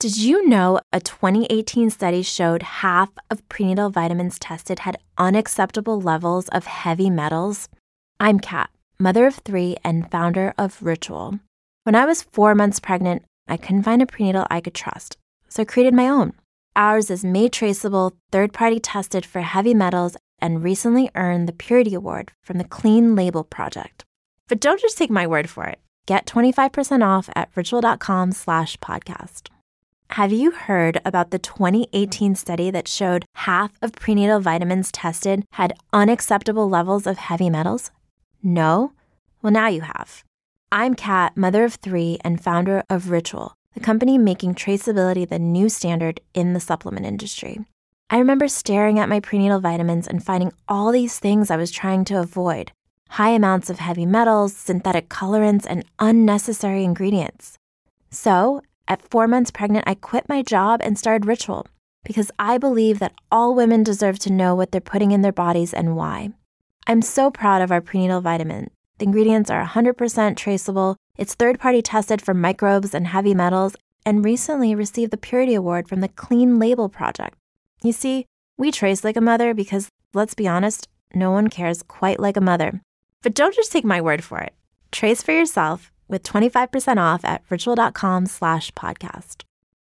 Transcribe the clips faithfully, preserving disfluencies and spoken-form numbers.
Did you know a twenty eighteen study showed half of prenatal vitamins tested had unacceptable levels of heavy metals? I'm Kat, mother of three and founder of Ritual. When I was four months pregnant, I couldn't find a prenatal I could trust, so I created my own. Ours is made traceable, third-party tested for heavy metals, and recently earned the Purity Award from the Clean Label Project. But don't just take my word for it. Get twenty-five percent off at ritual.com slash podcast. Have you heard about the twenty eighteen study that showed half of prenatal vitamins tested had unacceptable levels of heavy metals? No? Well, now you have. I'm Kat, mother of three and founder of Ritual, the company making traceability the new standard in the supplement industry. I remember staring at my prenatal vitamins and finding all these things I was trying to avoid. High amounts of heavy metals, synthetic colorants, and unnecessary ingredients. So, at four months pregnant, I quit my job and started Ritual because I believe that all women deserve to know what they're putting in their bodies and why. I'm so proud of our prenatal vitamin. The ingredients are one hundred percent traceable, it's third-party tested for microbes and heavy metals, and recently received the Purity Award from the Clean Label Project. You see, we trace like a mother because, let's be honest, no one cares quite like a mother. But don't just take my word for it. Trace for yourself with twenty-five percent off at ritual.com slash podcast.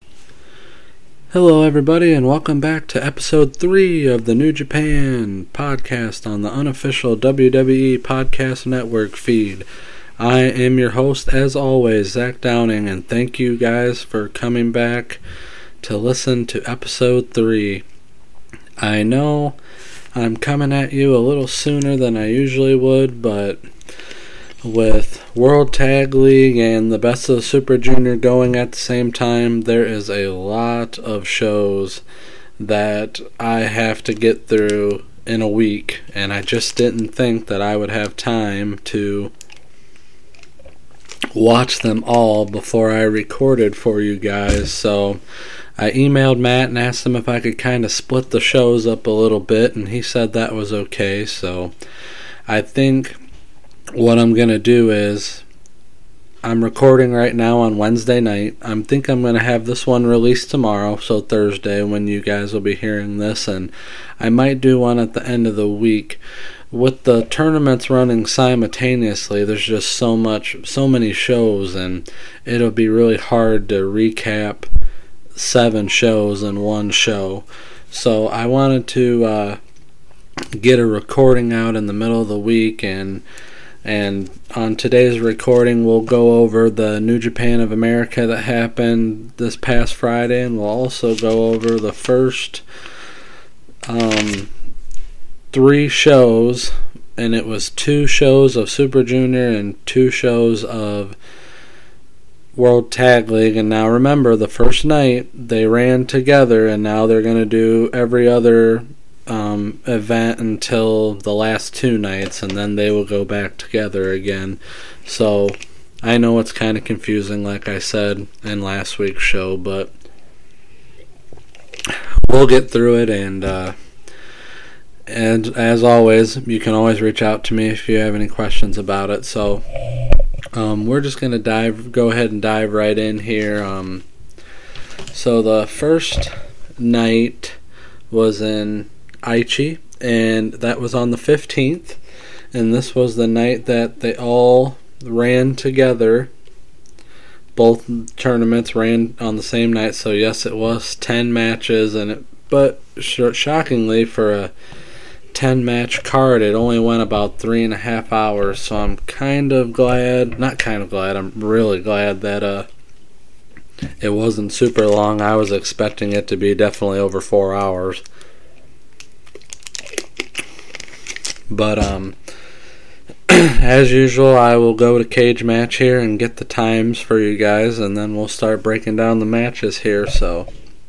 Hello, everybody, and welcome back to episode three of the New Japan podcast on the unofficial W W E Podcast Network feed. I am your host, as always, Zach Downing, and thank you guys for coming back to listen to episode three. I know I'm coming at you a little sooner than I usually would, but with World Tag League and the Best of the Super Junior going at the same time, there is a lot of shows that I have to get through in a week, and I just didn't think that I would have time to watch them all before I recorded for you guys. So I emailed Matt and asked him if I could kind of split the shows up a little bit, and he said that was okay. So I think what I'm going to do is, I'm recording right now on Wednesday night. I think I'm going to have this one released tomorrow, so Thursday, when you guys will be hearing this, and I might do one at the end of the week. With the tournaments running simultaneously, there's just so much, so many shows, and it'll be really hard to recap seven shows in one show. So I wanted to uh, get a recording out in the middle of the week, and And on today's recording, we'll go over the New Japan of America that happened this past Friday, and we'll also go over the first um, three shows, and it was two shows of Super Junior and two shows of World Tag League. And now remember, the first night they ran together, and now they're going to do every other Um, event until the last two nights, and then they will go back together again. So I know it's kind of confusing, like I said in last week's show, but we'll get through it. And uh, and as always, you can always reach out to me if you have any questions about it. So um, we're just gonna dive, go ahead and dive right in here. Um, so the first night was in Aichi, and that was on the fifteenth, and this was the night that they all ran together. Both tournaments ran on the same night, so yes, it was ten matches, and it, but sh- shockingly for a ten match card, it only went about three and a half hours, so I'm kind of glad, not kind of glad, I'm really glad that uh, it wasn't super long. I was expecting it to be definitely over four hours. But, um, as usual, I will go to Cage Match here and get the times for you guys, and then we'll start breaking down the matches here. So,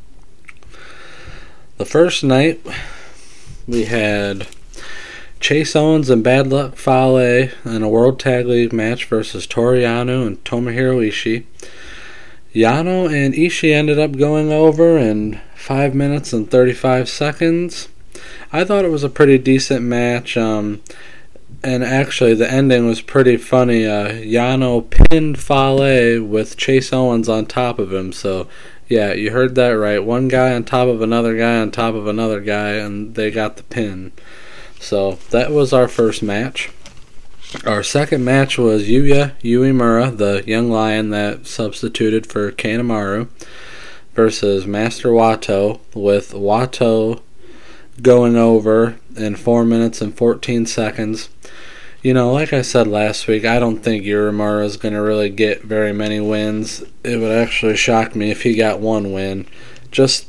the first night, we had Chase Owens and Bad Luck Fale in a World Tag League match versus Toru Yano and Tomohiro Ishii. Yano and Ishii ended up going over in five minutes and thirty-five seconds. I thought it was a pretty decent match, um, and actually the ending was pretty funny. Uh, Yano pinned Fale with Chase Owens on top of him, so Yeah, you heard that right. One guy on top of another guy on top of another guy, and they got the pin. So that was our first match. Our second match was Yuya Uemura, the young lion that substituted for Kanemaru, versus Master Wato, with Wato going over in four minutes and fourteen seconds. You know, like I said last week, I don't think Uemura is going to really get very many wins. It would actually shock me if he got one win. Just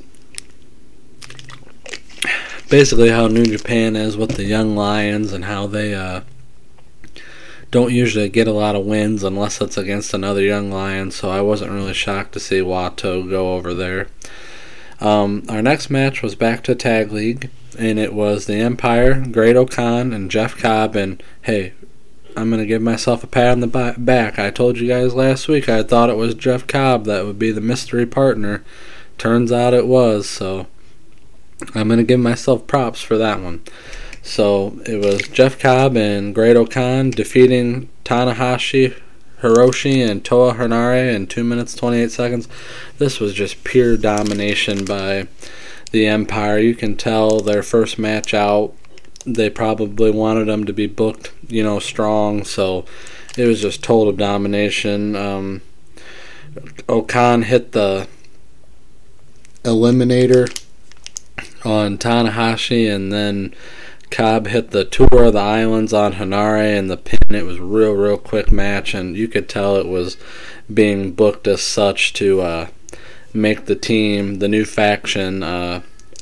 basically how New Japan is with the young lions and how they uh, don't usually get a lot of wins unless it's against another young lion, so I wasn't really shocked to see Wato go over there. Um, our next match was back to Tag League, and it was the Empire, Great-O-Khan, and Jeff Cobb, and hey, I'm going to give myself a pat on the back. I told you guys last week I thought it was Jeff Cobb that would be the mystery partner. Turns out it was, so I'm going to give myself props for that one. So it was Jeff Cobb and Great-O-Khan defeating Tanahashi, Hiroshi, and Toa Henare in two minutes twenty-eight seconds. This was just pure domination by the Empire. You can tell their first match out, they probably wanted them to be booked, you know, strong. So it was just total domination. Um, Okan hit the Eliminator on Tanahashi, and then Cobb hit the Tour of the Islands on Henare and the pin. It was a real, real quick match, and you could tell it was being booked as such to uh, make the team, the new faction, uh,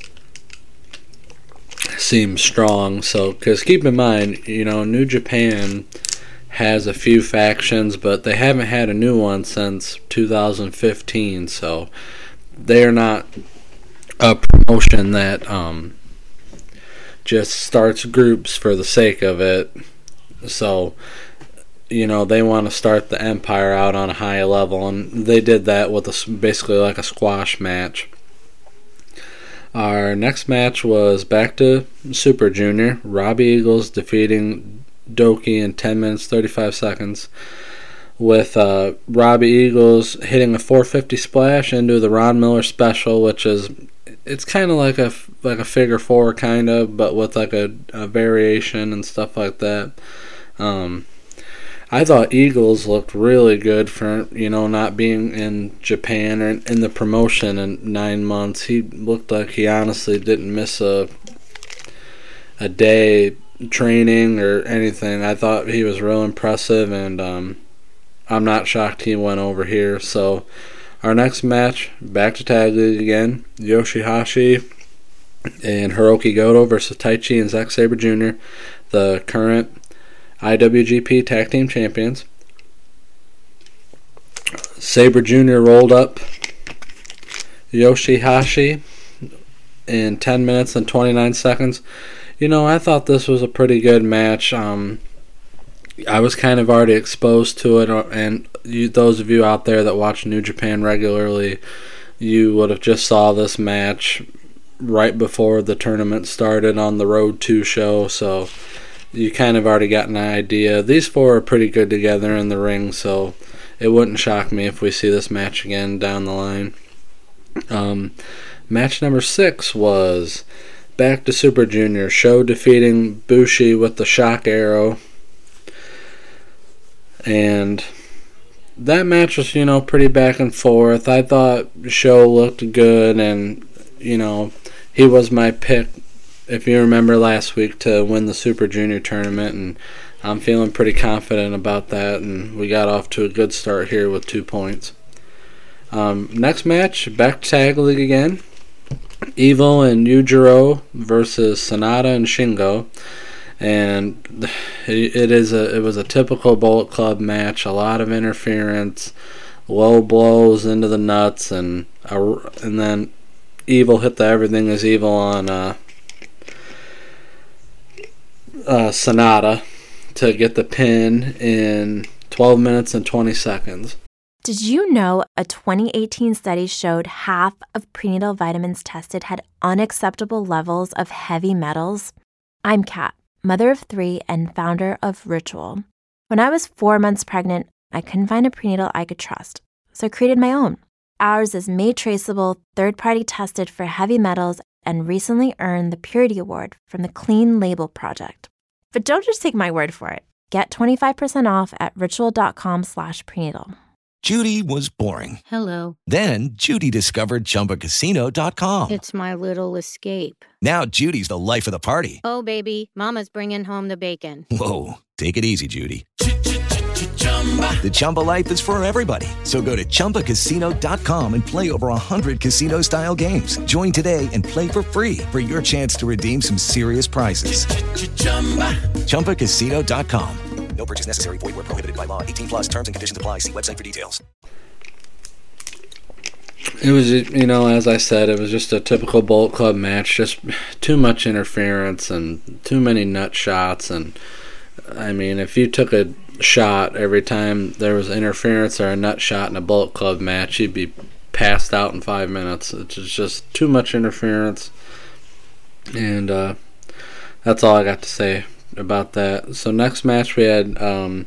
seem strong. So, because keep in mind, you know, New Japan has a few factions, but they haven't had a new one since two thousand fifteen, so they're not a promotion that um, just starts groups for the sake of it. So, you know, they want to start the Empire out on a high level, and they did that with a, basically like a squash match. Our next match was back to Super Junior. Robbie Eagles defeating Doki in ten minutes thirty-five seconds, with uh, Robbie Eagles hitting a four fifty splash into the Ron Miller special, which is, it's kind of like a like a figure four kind of, but with like a, a variation and stuff like that. Um, I thought Eagles looked really good for, you know, not being in Japan or in the promotion in nine months. He looked like he honestly didn't miss a a day training or anything. I thought he was real impressive, and um, I'm not shocked he went over here. So our next match, back to Tag League again, Yoshihashi and Hiroki Goto versus Taichi and Zack Sabre Junior, the current I W G P Tag Team Champions. Sabre Junior rolled up Yoshihashi in ten minutes and twenty-nine seconds. You know, I thought this was a pretty good match. Um, I was kind of already exposed to it, and you, those of you out there that watch New Japan regularly, you would have just saw this match right before the tournament started on the Road two show, so you kind of already got an idea. These four are pretty good together in the ring, so it wouldn't shock me if we see this match again down the line. Um, match number six was back to Super Junior. Sho defeating Bushi with the shock arrow. And that match was, you know, pretty back and forth. I thought Sho looked good, and, you know, he was my pick, if you remember last week, to win the Super Junior tournament, and I'm feeling pretty confident about that, and we got off to a good start here with two points. Um, next match, back to Tag League again. Evil and Yujiro versus Sanada and Shingo, and it, it is a it was a typical Bullet Club match. A lot of interference, low blows into the nuts, and a, and then Evil hit the Everything is Evil on uh, uh, Sanada to get the pin in twelve minutes and twenty seconds. Did you know a twenty eighteen study showed half of prenatal vitamins tested had unacceptable levels of heavy metals? I'm Kat, mother of three and founder of Ritual. When I was four months pregnant, I couldn't find a prenatal I could trust, so I created my own. ours is made traceable, third-party tested for heavy metals, and recently earned the Purity Award from the Clean Label Project. But don't just take my word for it. Get twenty-five percent off at ritual.com slash prenatal. Judy was boring. Hello. Then Judy discovered Chumba Casino dot com. It's my little escape. Now Judy's the life of the party. Oh, baby, mama's bringing home the bacon. Whoa, take it easy, Judy. The Chumba life is for everybody. So go to Chumba Casino dot com and play over one hundred casino-style games. Join today and play for free for your chance to redeem some serious prizes. Chumba Casino dot com. No purchase necessary. Void where prohibited by law. eighteen plus terms and conditions apply. See website for details. It was, you know, as I said, it was just a typical Bullet Club match. Just too much interference and too many nut shots. And, I mean, if you took a shot every time there was interference or a nut shot in a Bullet Club match, you'd be passed out in five minutes. It's just too much interference. And uh, that's all I got to say about that. So next match we had um,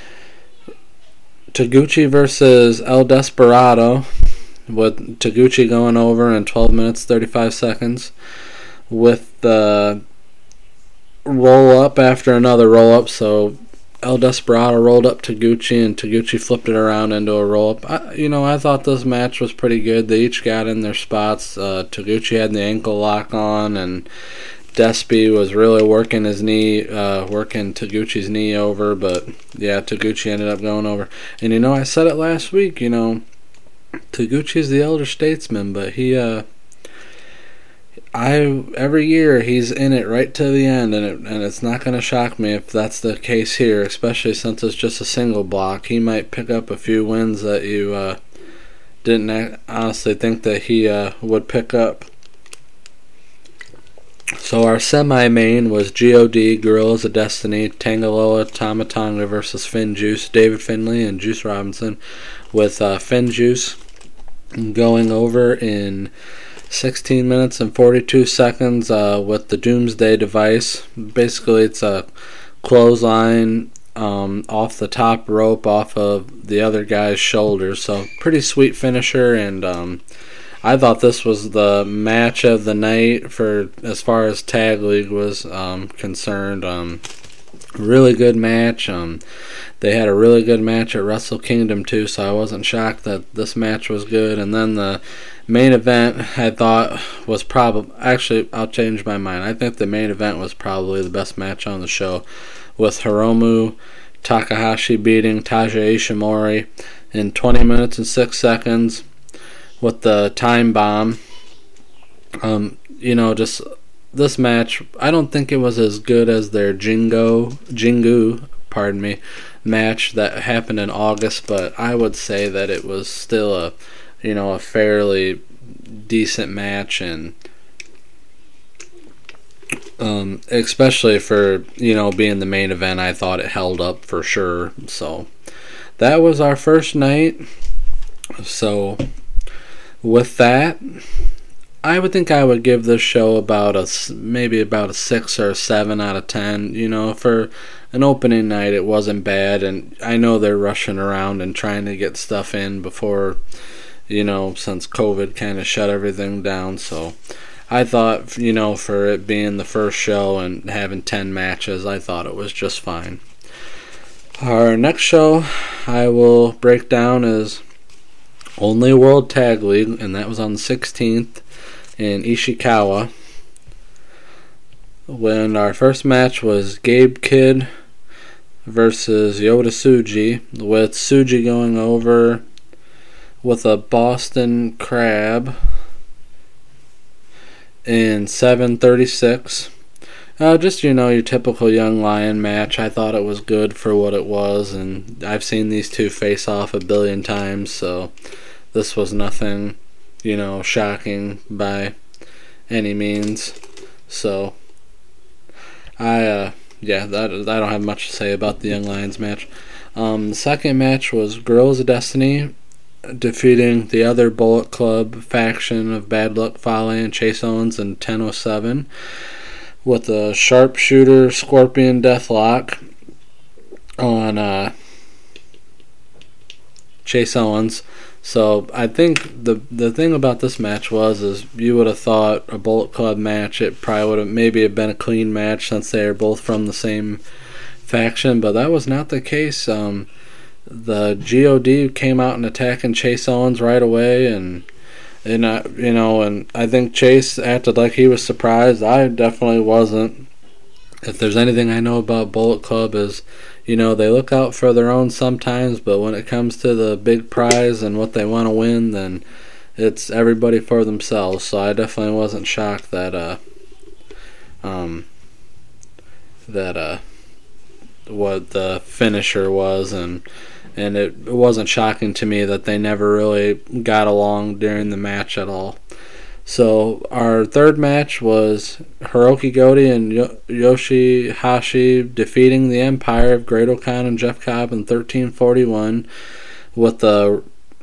Taguchi versus El Desperado, with Taguchi going over in twelve minutes thirty-five seconds with the roll up after another roll up. So El Desperado rolled up Taguchi and Taguchi flipped it around into a roll up. I, you know, I thought this match was pretty good. They each got in their spots. Uh, Taguchi had the ankle lock on, and Despy was really working his knee, uh, working Taguchi's knee over, but yeah, Taguchi ended up going over. And you know, I said it last week, you know, Taguchi's the elder statesman, but he, uh, I every year he's in it right to the end, and it, and it's not going to shock me if that's the case here, especially since it's just a single block. He might pick up a few wins that you uh, didn't honestly think that he uh, would pick up. So our semi-main was G O D, Gorillas of Destiny, Tangaloa, Tama Tonga versus Finn Juice, David Finlay and Juice Robinson, with uh, Finn Juice going over in sixteen minutes and forty-two seconds uh, with the Doomsday device. Basically, it's a clothesline um, off the top rope off of the other guy's shoulders. So pretty sweet finisher, and um, I thought this was the match of the night for as far as Tag League was um, concerned. Um, really good match. Um, they had a really good match at Wrestle Kingdom too, so I wasn't shocked that this match was good. And then the main event, I thought, was probably... Actually, I'll change my mind. I think the main event was probably the best match on the show, with Hiromu Takahashi beating Taja Ishimori in twenty minutes and six seconds with the time bomb. Um, you know, just this match, I don't think it was as good as their Jingo, Jingu, pardon me, match that happened in August, but I would say that it was still a, you know, a fairly decent match, and um, especially for, you know, being the main event, I thought it held up for sure. So that was our first night. So with that, I would think I would give this show about a maybe about a six or a seven out of ten. You know, for an opening night, it wasn't bad, and I know they're rushing around and trying to get stuff in before, you know, since COVID kind of shut everything down. So I thought, you know, for it being the first show and having ten matches, I thought it was just fine. Our next show I will break down is Only World Tag League, and that was on the sixteenth in Ishikawa, when our first match was Gabe Kidd versus Yota Tsuji, with Tsuji going over with a Boston Crab in seven thirty-six. Uh, just, you know, your typical Young Lion match. I thought it was good for what it was, and I've seen these two face off a billion times, so this was nothing, you know, shocking by any means. So I, uh, yeah, that I don't have much to say about the Young Lions match. Um, the second match was Gorillas of Destiny defeating the other Bullet Club faction of Bad Luck Fale and Chase Owens in ten oh seven with a Sharpshooter Scorpion Deathlock on uh, Chase Owens. So I think the the thing about this match was is you would have thought a Bullet Club match, it probably would have maybe have been a clean match since they are both from the same faction, but that was not the case. Um, the G O D came out and attacking Chase Owens right away, and and I, you know, and I think Chase acted like he was surprised. I definitely wasn't. If there's anything I know about Bullet Club is, you know, they look out for their own sometimes, but when it comes to the big prize and what they want to win, then it's everybody for themselves. So I definitely wasn't shocked that uh um that uh what the finisher was, and and it, it wasn't shocking to me that they never really got along during the match at all. So our third match was Hiroki Goto and Yo- Yoshihashi defeating the Empire of Great-O-Khan and Jeff Cobb in thirteen forty-one with the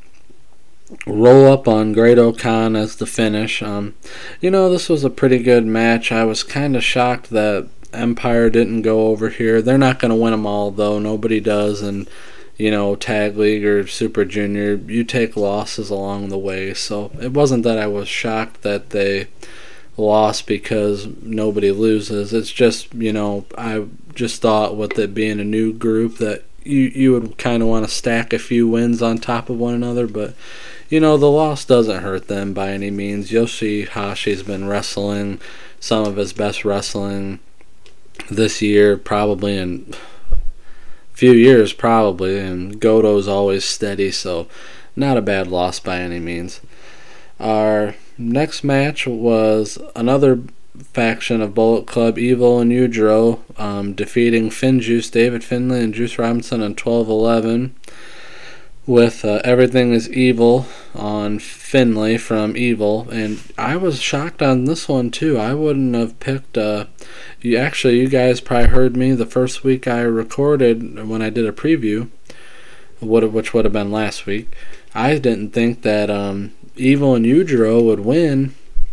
roll-up on Great-O-Khan as the finish. Um, you know, this was a pretty good match. I was kind of shocked that Empire didn't go over here. They're not going to win them all, though. Nobody does, and you know, Tag League or Super Junior, you take losses along the way. So it wasn't that I was shocked that they lost because nobody loses. It's just, you know, I just thought with it being a new group that you, you would kind of want to stack a few wins on top of one another. But, you know, the loss doesn't hurt them by any means. Yoshihashi's been wrestling some of his best wrestling this year, probably in few years probably, and Goto's always steady, so not a bad loss by any means. Our next match was another faction of Bullet Club, Evil and Yujiro, um, defeating FinJuice, David Finlay, and Juice Robinson in twelve eleven with uh, Everything is Evil on Finlay from Evil, and I was shocked on this one too. I wouldn't have picked uh, you actually you guys probably heard me the first week I recorded when I did a preview, which would have been last week. I didn't think that um, Evil and Yujiro would win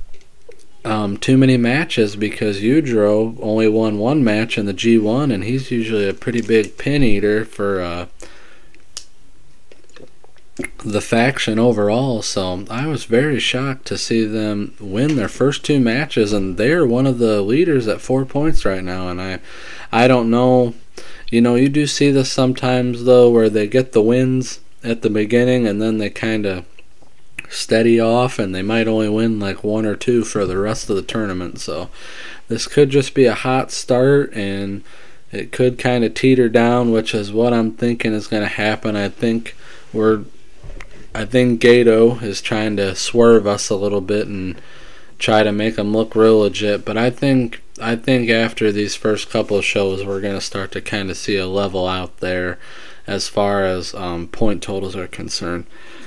um, too many matches, because Yujiro only won one match in the G one, and he's usually a pretty big pin eater for uh, the faction overall. So I was very shocked to see them win their first two matches, and they're one of the leaders at four points right now. And I I don't know, you know, you do see this sometimes though, where they get the wins at the beginning and then they kind of steady off, and they might only win like one or two for the rest of the tournament. So this could just be a hot start, and it could kind of teeter down, which is what I'm thinking is going to happen. I think we're I think Gato is trying to swerve us a little bit and try to make them look real legit, but I think I think after these first couple of shows we're going to start to kind of see a level out there as far as um, point totals are concerned.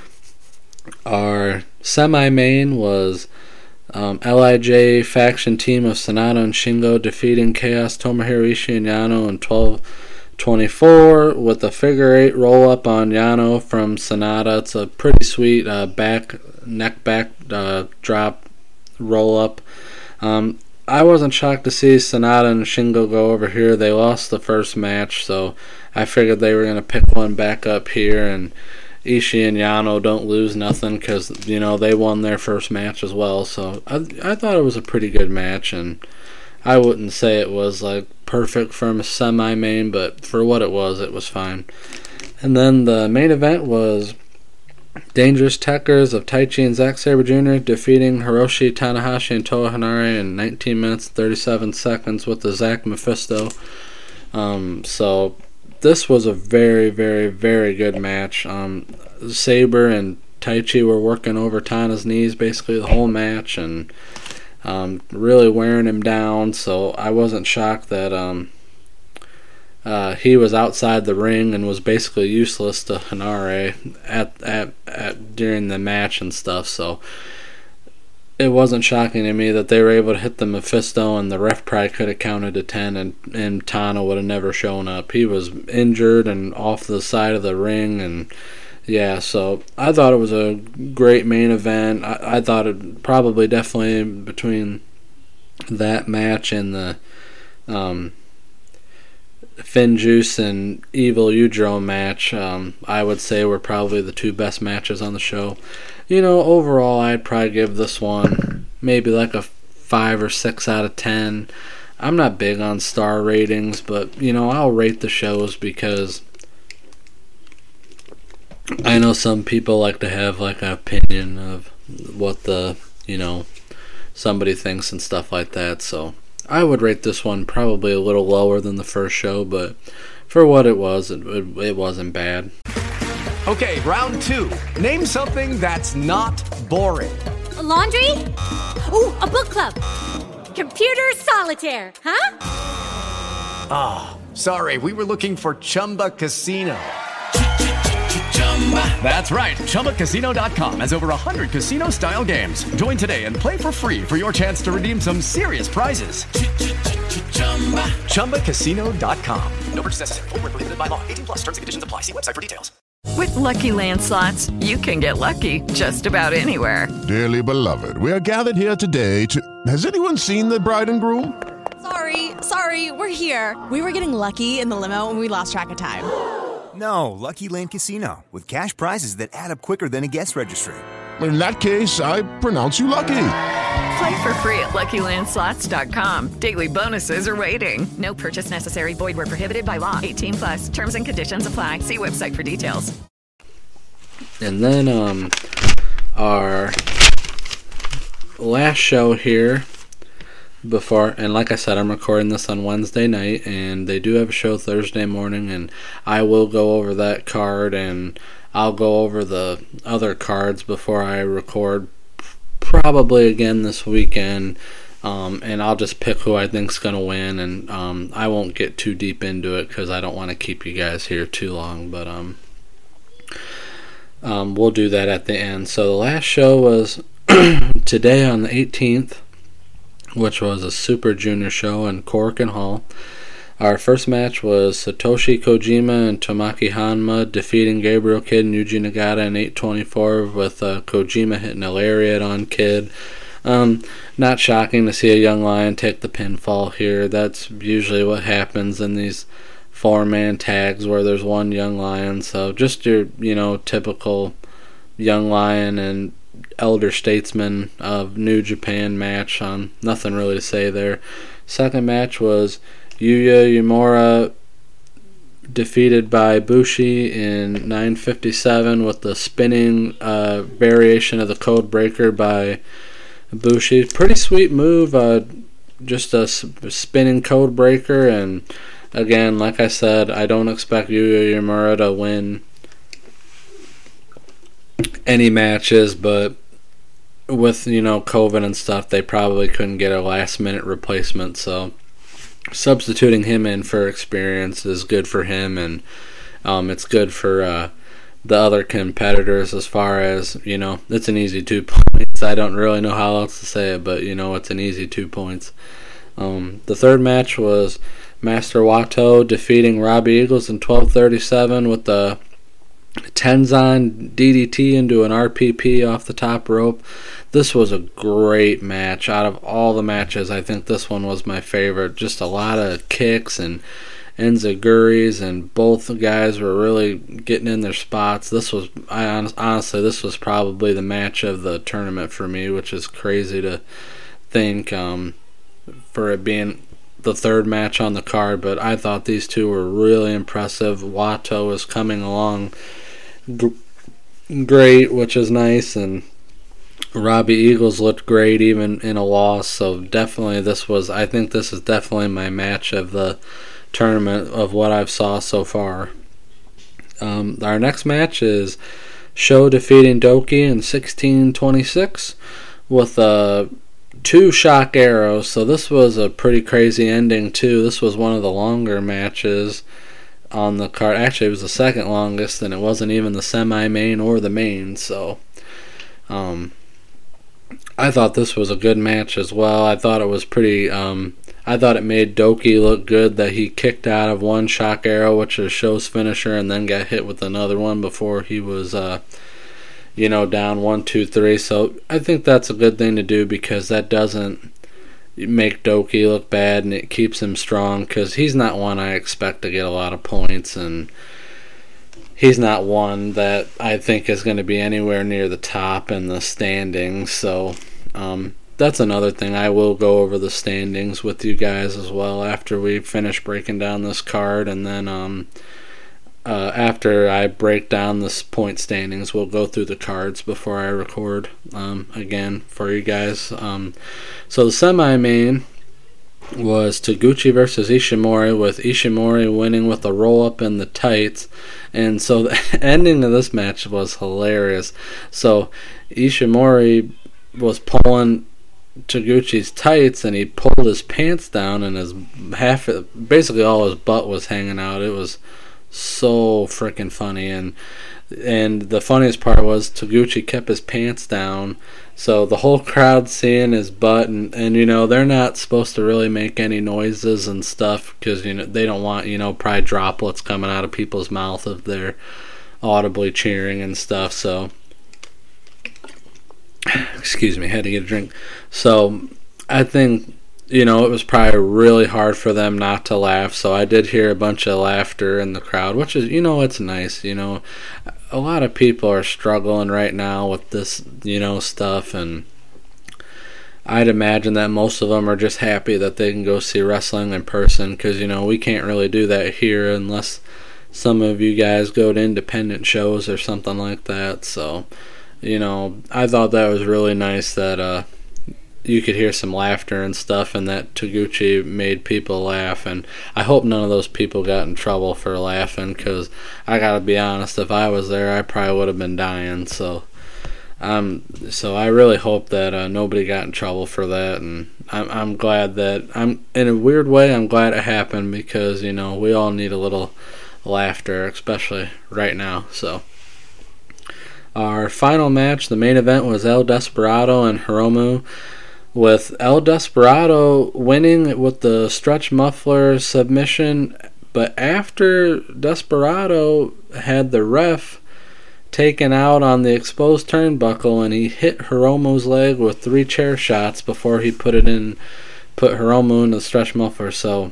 Our semi-main was um, L I J faction team of Sanada and Shingo defeating Chaos, Tomohiro Ishii, and Yano in twelve twenty-four with a figure eight roll up on Yano from Sanada. It's a pretty sweet uh, back neck back uh, drop roll up. Um, I wasn't shocked to see Sanada and Shingo go over here. They lost the first match, so I figured they were going to pick one back up here, and Ishii and Yano don't lose nothing because, you know, they won their first match as well. So I I thought it was a pretty good match, and I wouldn't say it was like perfect from a semi-main, but for what it was, it was fine. And then the main event was Dangerous Tekkers of Taichi and Zack Sabre Junior defeating Hiroshi Tanahashi and Toa Henare in nineteen minutes and thirty-seven seconds with the Zack Mephisto. Um, so this was a very, very, very good match. Um, Sabre and Taichi were working over Tana's knees basically the whole match, and Um, really wearing him down, so I wasn't shocked that um, uh, he was outside the ring and was basically useless to Henare at, at at during the match and stuff. So it wasn't shocking to me that they were able to hit the Mephisto, and the ref probably could have counted to ten, and, and Tana would have never shown up. He was injured and off the side of the ring, and yeah, so I thought it was a great main event. I, I thought it probably definitely between that match and the um, Finjuice and Evil Udro match, um, I would say were probably the two best matches on the show. You know, overall, I'd probably give this one maybe like a five or six out of ten. I'm not big on star ratings, but, you know, I'll rate the shows because I know some people like to have like an opinion of what the, you know, somebody thinks and stuff like that. So I would rate this one probably a little lower than the first show, but for what it was, it, it, it wasn't bad. Okay, round two. Name something that's not boring. A laundry? Ooh, a book club. Computer solitaire, huh? Ah, oh, sorry, we were looking for Chumba Casino. That's right, Chumba Casino dot com has over one hundred casino-style games. Join today and play for free for your chance to redeem some serious prizes. Chumba Casino dot com. No purchase necessary. Void where prohibited by law. eighteen plus. Terms and conditions apply. See website for details. With Lucky Land Slots, you can get lucky just about anywhere. Dearly beloved, we are gathered here today to... Has anyone seen the bride and groom? Sorry, sorry, we're here. We were getting lucky in the limo and we lost track of time. No, Lucky Land Casino, with cash prizes that add up quicker than a guest registry. In that case, I pronounce you lucky. Play for free at Lucky Land Slots dot com. Daily bonuses are waiting. No purchase necessary. Void where prohibited by law. eighteen plus. Terms and conditions apply. See website for details. And then um, our last show here before, and like I said, I'm recording this on Wednesday night, and they do have a show Thursday morning, and I will go over that card, and I'll go over the other cards before I record, probably again this weekend, um, and I'll just pick who I think's going to win, and um, I won't get too deep into it because I don't want to keep you guys here too long, but um, um, we'll do that at the end. So the last show was today on the eighteenth, which was a Super Junior show in Korakuen Hall. Our first match was Satoshi Kojima and Tomoaki Hanma defeating Gabriel Kidd and Yuji Nagata in eight twenty-four with uh, Kojima hitting a lariat on Kidd. Um, not shocking to see a young lion take the pinfall here. That's usually what happens in these four-man tags where there's one young lion. So just your, you know, typical young lion and elder statesman of New Japan match. Um, nothing really to say there. Second match was Yuya Uemura defeated by Bushi in nine fifty-seven with the spinning uh, variation of the Code Breaker by Bushi. Pretty sweet move, uh, just a spinning Code Breaker, and again, like I said, I don't expect Yuya Uemura to win any matches, but with, you know, COVID and stuff, they probably couldn't get a last minute replacement, so substituting him in for experience is good for him, and um, it's good for uh, the other competitors as far as, you know, it's an easy two points. I don't really know how else to say it, but, you know, it's an easy two points. Um, the third match was Master Wato defeating Robbie Eagles in twelve thirty-seven with the Tenzan D D T into an R P P off the top rope. This was a great match. Out of all the matches, I think this one was my favorite. Just a lot of kicks and enziguris, and both guys were really getting in their spots. This was, I honestly, this was probably the match of the tournament for me, which is crazy to think um, for it being the third match on the card. But I thought these two were really impressive. Wato is coming along great, which is nice, and Robbie Eagles looked great even in a loss, so definitely this was, I think this is definitely my match of the tournament of what I've saw so far. Um, our next match is Sho defeating Doki in sixteen twenty-six with uh, two shock arrows, so this was a pretty crazy ending too. This was one of the longer matches on the card. Actually, it was the second longest, and it wasn't even the semi-main or the main, so um, I thought this was a good match as well. I thought it was pretty, um, I thought it made Doki look good that he kicked out of one shock arrow, which is Sho's finisher, and then got hit with another one before he was, uh, you know, down one, two, three. So I think that's a good thing to do because that doesn't make Doki look bad, and it keeps him strong because he's not one I expect to get a lot of points, and he's not one that I think is going to be anywhere near the top in the standings. So um, that's another thing. I will go over the standings with you guys as well after we finish breaking down this card, and then um, uh, after I break down this point standings, we'll go through the cards before I record um, again for you guys. Um, so the semi-main was Taguchi versus Ishimori, with Ishimori winning with a roll-up in the tights. And so the ending of this match was hilarious. So Ishimori was pulling Taguchi's tights, and he pulled his pants down, and his half, basically all his butt was hanging out. It was so freaking funny. And and the funniest part was Taguchi kept his pants down, so the whole crowd seeing his butt, and, and you know, they're not supposed to really make any noises and stuff because, you know, they don't want, you know, probably droplets coming out of people's mouth if they're audibly cheering and stuff. So excuse me, had to get a drink. So I think, you know, it was probably really hard for them not to laugh. So I did hear a bunch of laughter in the crowd, which is, you know, it's nice. You know, a lot of people are struggling right now with this, you know, stuff, and I'd imagine that most of them are just happy that they can go see wrestling in person, because, you know, we can't really do that here unless some of you guys go to independent shows or something like that. So, you know, I thought that was really nice that uh, you could hear some laughter and stuff, and that Taguchi made people laugh. And I hope none of those people got in trouble for laughing, because I gotta be honest, if I was there, I probably would have been dying. So, um, so I really hope that uh, nobody got in trouble for that. And I'm I'm glad that I'm in a weird way. I'm glad it happened, because, you know, we all need a little laughter, especially right now. So. Our final match, the main event, was El Desperado and Hiromu, with El Desperado winning with the stretch muffler submission, but after Desperado had the ref taken out on the exposed turnbuckle, and he hit Hiromu's leg with three chair shots before he put it in, put Hiromu in the stretch muffler. So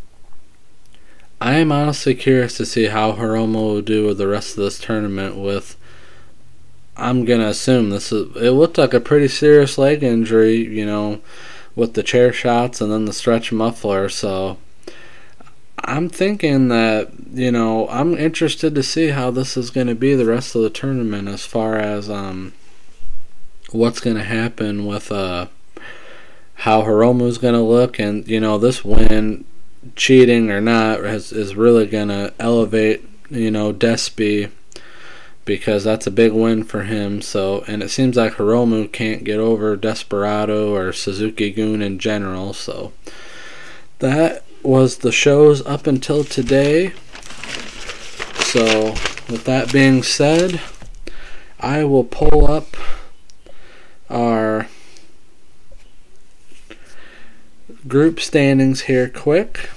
I am honestly curious to see how Hiromu will do with the rest of this tournament. With, I'm going to assume this is, it looked like a pretty serious leg injury, you know, with the chair shots and then the stretch muffler. So I'm thinking that, you know, I'm interested to see how this is going to be the rest of the tournament, as far as um what's going to happen with uh how Hiromu's going to look. And, you know, this win, cheating or not, is, is really going to elevate, you know, Despy, because that's a big win for him. So, and it seems like Hiromu can't get over Desperado or Suzuki-gun in general. So that was the shows up until today. So with that being said, I will pull up our group standings here quick.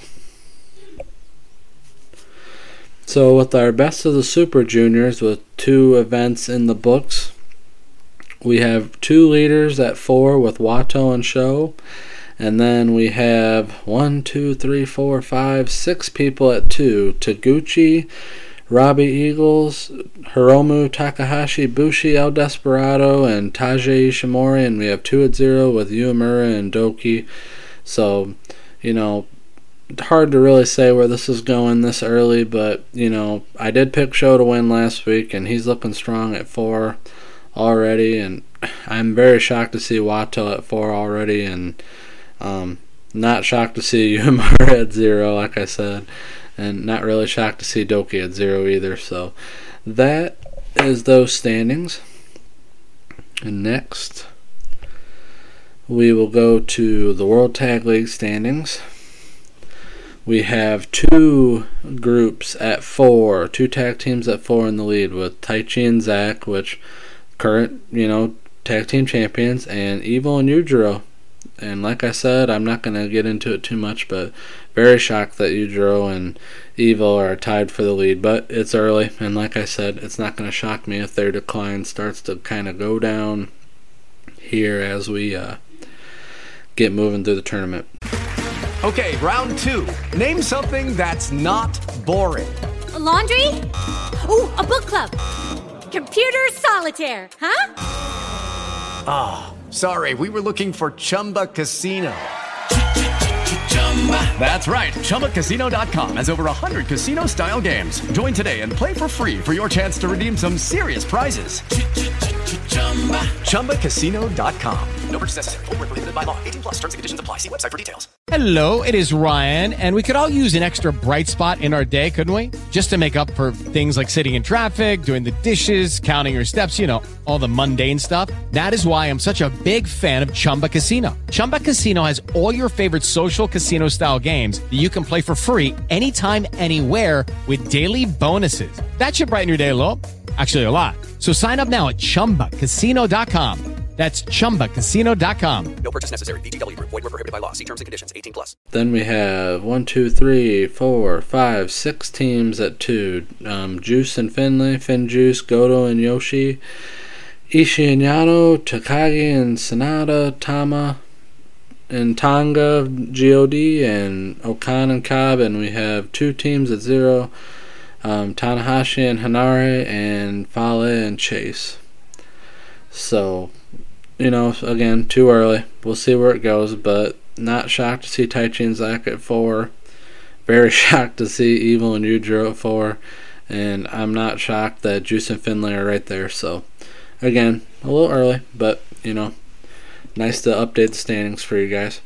So with our Best of the Super Juniors, with two events in the books, we have two leaders at four with Wato and Sho, and then we have one, two, three, four, five, six people at two: Taguchi, Robbie Eagles, Hiromu, Takahashi, Bushi, El Desperado, and Taiji Ishimori, and we have two at zero with Uemura and Doki. So, you know, hard to really say where this is going this early, but, you know, I did pick Sho to win last week, and he's looking strong at four already, and I'm very shocked to see Wato at four already, and um, not shocked to see Uemura at zero, like I said, and not really shocked to see Doki at zero either. So that is those standings. And next, we will go to the World Tag League standings. We have two groups at four, two tag teams at four in the lead, with Taichi and Zack, which current, you know, tag team champions, and Evil and Yujiro. And like I said, I'm not going to get into it too much, but very shocked that Yujiro and Evil are tied for the lead. But it's early, and like I said, it's not going to shock me if their decline starts to kind of go down here as we uh, get moving through the tournament. Okay, round two. Name something that's not boring. A laundry? Ooh, a book club. Computer solitaire, huh? Ah, oh, sorry, we were looking for Chumba Casino. That's right, Chumba Casino dot com has over one hundred casino-style games. Join today and play for free for your chance to redeem some serious prizes. Chumba Casino dot com. No purchase necessary. Void where prohibited by law. eighteen plus. Terms and conditions apply. See website for details. Hello, it is Ryan, and we could all use an extra bright spot in our day, couldn't we? Just to make up for things like sitting in traffic, doing the dishes, counting your steps, you know, all the mundane stuff. That is why I'm such a big fan of Chumba Casino. Chumba Casino has all your favorite social casino-style games that you can play for free anytime, anywhere with daily bonuses. That should brighten your day a little. Actually, a lot. So sign up now at Chumba Casino dot com. That's Chumba Casino dot com. No purchase necessary. V G W. Void where prohibited by law. See terms and conditions. eighteen plus. Then we have one, two, three, four, five, six teams at two. Um, Juice and Finley, Finn Juice, Goto and Yoshi, Ishii and Yano, Takagi and Sanada, Tama and Tonga, G O D, and Okan and Cobb. And we have two teams at zero. Um, Tanahashi and Hanare, and Fale and Chase. So, you know, again, too early. We'll see where it goes, but not shocked to see Taichi and Zack at four. Very shocked to see Evil and Yujiro at four. And I'm not shocked that Juice and Finlay are right there. So, again, a little early, but, you know, nice to update the standings for you guys.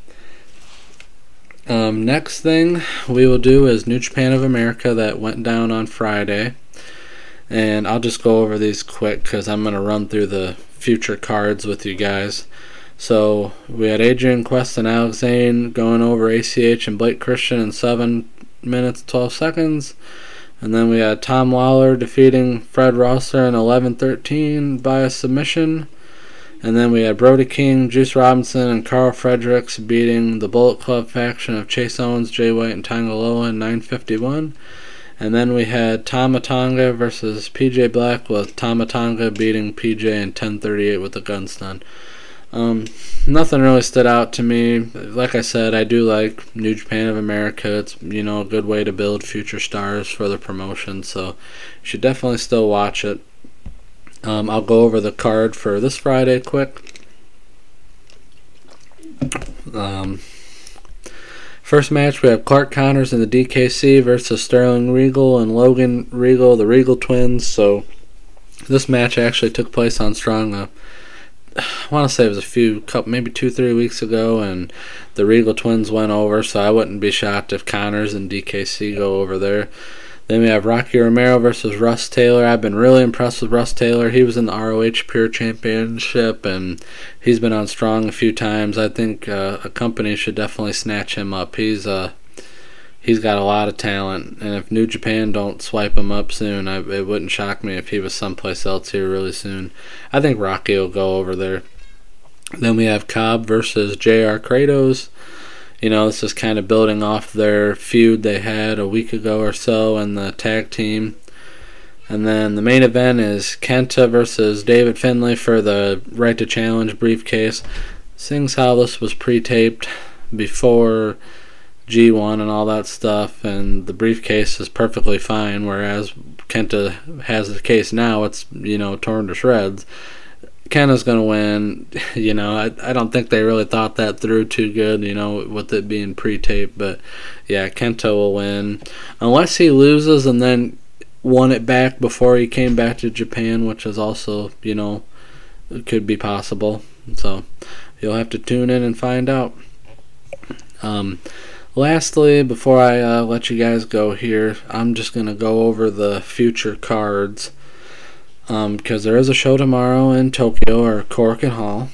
Um, next thing we will do is New Japan of America that went down on Friday. And I'll just go over these quick because I'm going to run through the future cards with you guys. So we had Adrian Quest and Alex Zane going over A C H and Blake Christian in seven minutes twelve seconds. And then we had Tom Lawler defeating Fred Rosser in eleven thirteen by a submission. And then we had Brody King, Juice Robinson, and Carl Fredericks beating the Bullet Club faction of Chase Owens, Jay White, and Tanga Loa in nine fifty-one. And then we had Tama Tonga versus P J Black, with Tama Tonga beating P J in ten thirty-eight with a gun stun. Um, nothing really stood out to me. Like I said, I do like New Japan of America. It's, you know, a good way to build future stars for the promotion, so you should definitely still watch it. Um, I'll go over the card for this Friday quick. Um, first match, we have Clark Connors and the D K C versus Sterling Regal and Logan Regal, the Regal twins. So this match actually took place on Strong. Uh, I want to say it was a few, couple, maybe two, three weeks ago, and the Regal twins went over. So I wouldn't be shocked if Connors and D K C go over there. Then we have Rocky Romero versus Russ Taylor. I've been really impressed with Russ Taylor. He was in the R O H Pure Championship, and he's been on Strong a few times. I think uh, a company should definitely snatch him up. He's uh, he's got a lot of talent, and if New Japan don't swipe him up soon, I, it wouldn't shock me if he was someplace else here really soon. I think Rocky will go over there. Then we have Cobb versus J R Kratos. You know, this is kind of building off their feud they had a week ago or so in the tag team. And then the main event is Kenta versus David Finlay for the right to challenge briefcase. Seeing how this was pre-taped before G one and all that stuff, and the briefcase is perfectly fine, whereas Kenta has the case now, it's, you know, torn to shreds. Kenta's going to win. You know, I I don't think they really thought that through too good, you know, with it being pre-taped. But, yeah, Kenta will win. Unless he loses and then won it back before he came back to Japan, which is also, you know, it could be possible. So, you'll have to tune in and find out. Um, lastly, before I uh, let you guys go here, I'm just going to go over the future cards. Um, because there is a show tomorrow in Tokyo, or Korakuen Hall.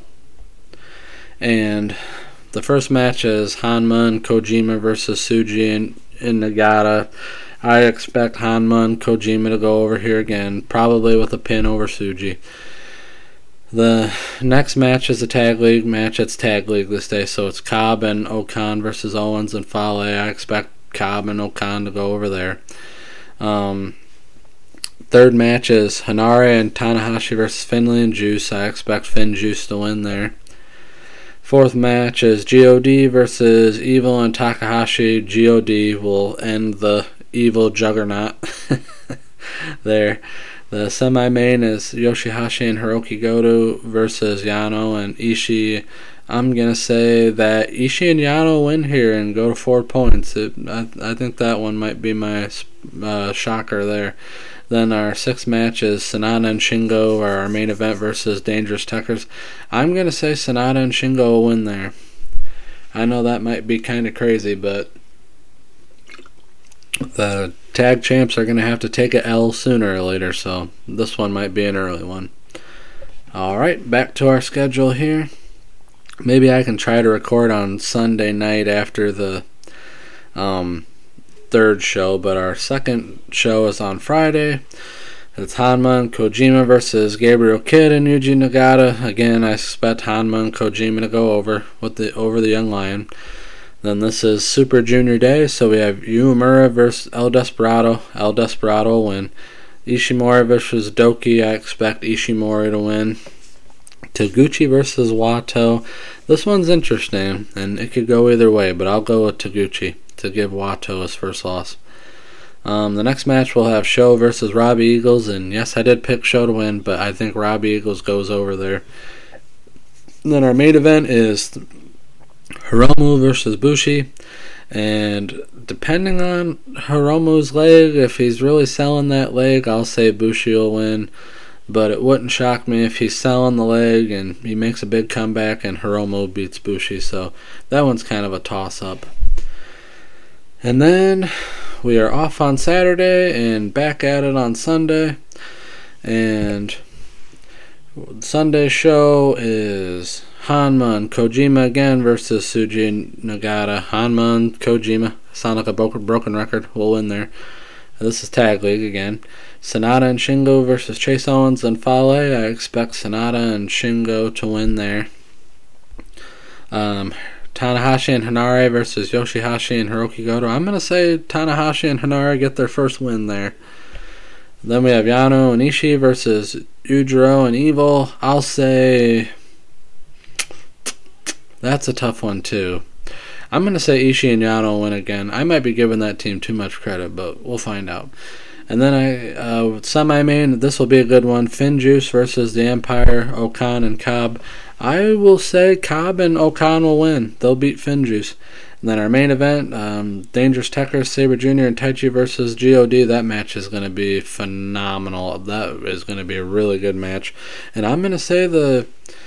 And the first match is Hanma and Kojima versus Tsuji and, and Nagata. I expect Hanma and Kojima to go over here again, probably with a pin over Tsuji. The next match is a tag league match. It's tag league this day, so it's Cobb and Okan versus Owens and Fale. I expect Cobb and Okan to go over there. Um... Third match is Hanare and Tanahashi versus Finlay and Juice. I expect Finn Juice to win there. Fourth match is G O D versus Evil and Takahashi. G O D will end the Evil juggernaut there. The semi-main is Yoshihashi and Hiroki Goto versus Yano and Ishii. I'm going to say that Ishii and Yano win here and go to four points. It, I, I think that one might be my uh, shocker there. Then our sixth match is Sanada and Shingo, our main event, versus Dangerous Tekkers. I'm going to say Sanada and Shingo will win there. I know that might be kind of crazy, but the tag champs are going to have to take a L sooner or later, so this one might be an early one. Alright, back to our schedule here. Maybe I can try to record on Sunday night after the um, third show, but our second show is on Friday. It's Hanma and Kojima versus Gabriel Kidd and Yuji Nagata. Again, I expect Hanma and Kojima to go over with the over the Young Lion. Then this is Super Junior Day, so we have Uemura versus El Desperado. El Desperado will win. Ishimori versus Doki. I expect Ishimori to win. Taguchi versus Wato. This one's interesting, and it could go either way, but I'll go with Taguchi to give Wato his first loss. Um, the next match we'll have Sho versus Robbie Eagles, and yes, I did pick Sho to win, but I think Robbie Eagles goes over there. And then our main event is Hiromu versus Bushi, and depending on Hiromu's leg, if he's really selling that leg, I'll say Bushi will win. But it wouldn't shock me if he's selling the leg and he makes a big comeback and Hiromu beats Bushi. So that one's kind of a toss-up. And then we are off on Saturday and back at it on Sunday. And Sunday's show is Hanma and Kojima again versus Tsuji and Nagata. Hanma and Kojima, sound like a broken record, will win there. This is Tag League again. Sanada and Shingo versus Chase Owens and Fale. I expect Sanada and Shingo to win there. Um, Tanahashi and Hanare versus Yoshihashi and Hiroki Goto. I'm going to say Tanahashi and Hanare get their first win there. Then we have Yano and Ishii versus Ujiro and Evil. I'll say that's a tough one too. I'm going to say Ishii and Yano win again. I might be giving that team too much credit, but we'll find out. And then I uh, semi-main, this will be a good one. FinJuice versus the Empire, Okan and Cobb. I will say Cobb and Okan will win. They'll beat FinJuice. And then our main event, um, Dangerous Tekkers, Sabre Junior and Taichi versus G O D. That match is going to be phenomenal. That is going to be a really good match. And I'm going to say the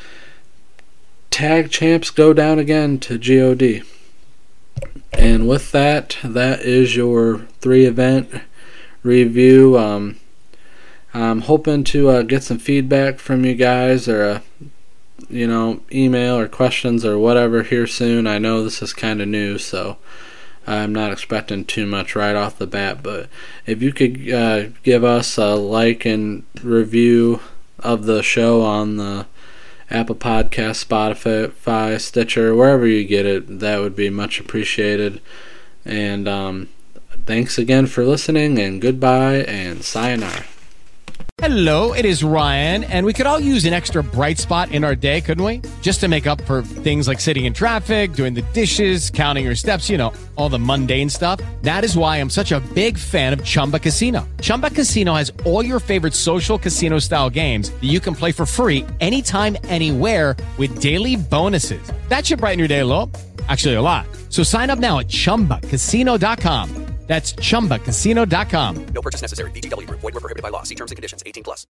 tag champs go down again to G O D. And with that, that is your three-event review. Um, I'm hoping to uh, get some feedback from you guys, or a, you know, email or questions or whatever here soon. I know this is kind of new, so I'm not expecting too much right off the bat. But if you could uh, give us a like and review of the show on the Apple Podcast, Spotify, Stitcher, wherever you get it, that would be much appreciated. And um, thanks again for listening, and goodbye, and sayonara. Hello, it is Ryan, and we could all use an extra bright spot in our day, couldn't we? Just to make up for things like sitting in traffic, doing the dishes, counting your steps, you know, all the mundane stuff. That is why I'm such a big fan of Chumba Casino. Chumba Casino has all your favorite social casino-style games that you can play for free anytime, anywhere with daily bonuses. That should brighten your day a little. Actually, a lot. So sign up now at chumba casino dot com. That's chumba casino dot com. No purchase necessary. V G W Group. Void where prohibited by law. See terms and conditions. eighteen plus.